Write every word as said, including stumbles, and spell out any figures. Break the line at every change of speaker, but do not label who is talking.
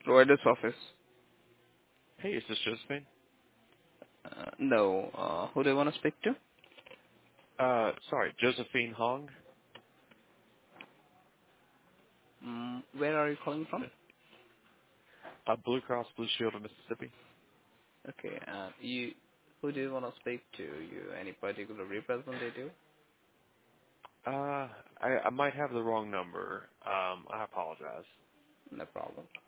provider's office.
Hey, is this Josephine?
Uh, no. Uh, who do you want to speak to?
Uh, sorry, Josephine Hong,
Mm, where are you calling from?
uh, Blue Cross Blue Shield of Mississippi.
Okay. Uh, you. Who do you want to speak to? You any particular representative?
Uh, I, I might have the wrong number. Um, I apologize.
No problem.